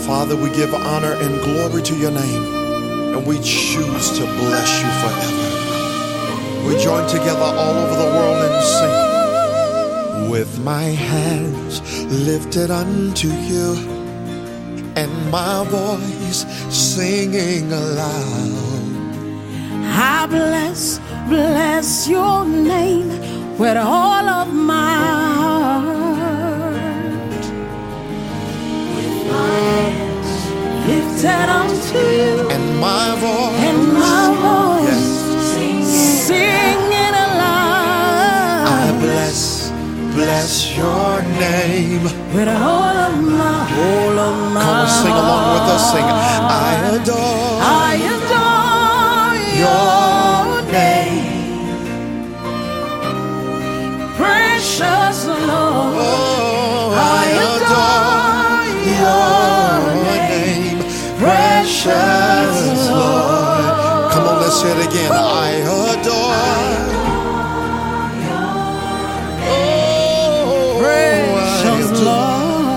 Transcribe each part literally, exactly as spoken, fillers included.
Father, we give honor and glory to your name, and we choose to bless you forever. We join together all over the world and sing. With my hands lifted unto you, and my voice singing aloud, I bless, bless your name with all of my heart. With my hands lifted unto you, and my voice, and my voice yes, singing aloud. I bless, bless your name with all of my, all of my Come on, sing along with us, sing. I adore, I adore your name, precious Lord. oh, I adore your name, precious Lord. Come on, let's say it again. I adore, oh, precious Lord.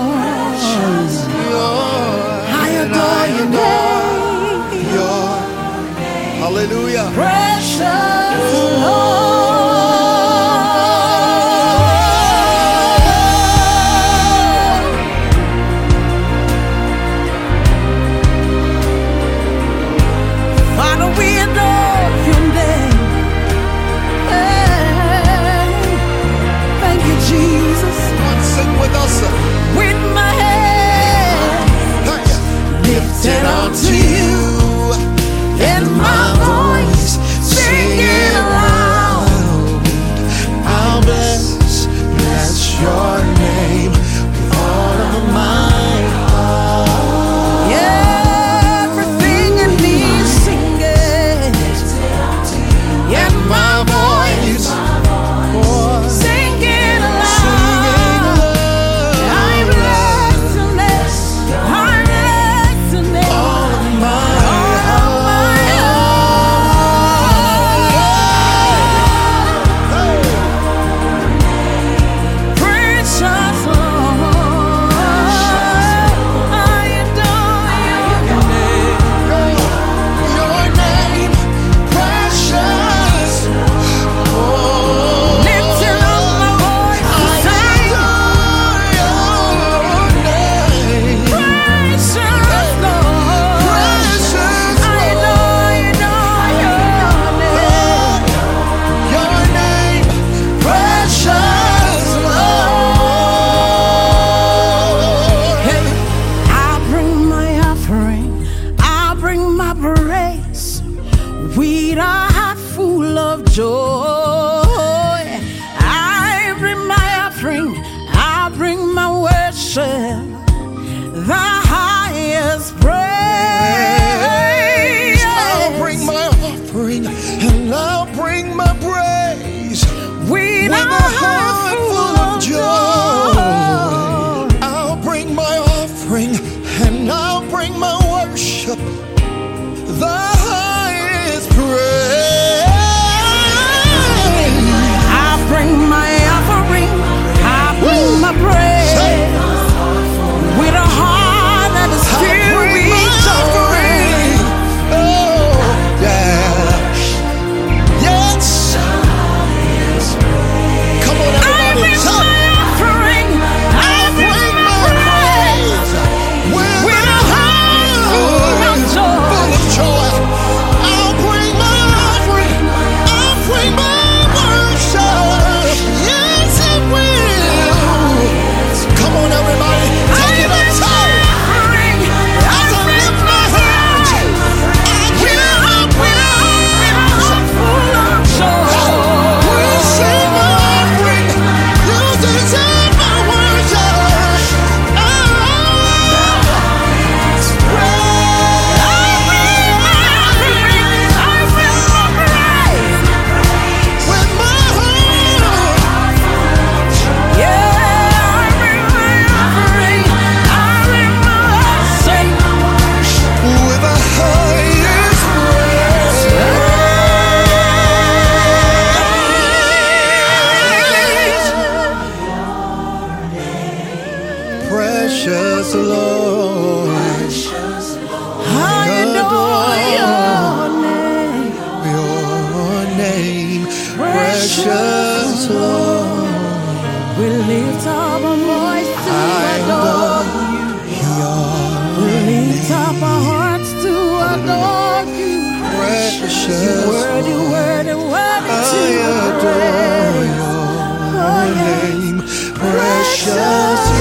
I adore your name, your, hallelujah, precious Lord. Father, we adore your name. Hey, thank you, Jesus. Come on, sing with us. With my head lifted unto you, and my voice singing aloud, I'll bless, bless your name with all of my heart. yeah, everything in me singing, and my voice singing aloud. I bless your name, I bless your name. All of my with a heart full of joy. I bring my offering, I bring my worship, the highest praise. I'll bring my offering and I'll bring my praise With with a a heart full of joy. I'll bring my offering and I'll bring my worship, the highest praise. I bring my offering, I bring my praise, with a heart that is I'll filled bring with my joy. offering. Oh, yeah. Yes. Come on, I everybody. bring Tell my offering, I bring bring my my praise, praise with with a a heart full of joy. full of joy. I'll bring my offering. I'll bring my worship. Yes, it will. Come on, everybody. Take it up time. Offering, I As I bring lift my my hands, praise, I with a give heart, my with a heart, with a praise. heart full of joy. Receive my offering. You deserve my worship. Oh, with my heart, with the highest praise. Precious Lord. precious Lord. We lift up our voice to adore you. We lift up our hearts to adore you. Precious. You worthy, worthy, worthy to I adore your name. Precious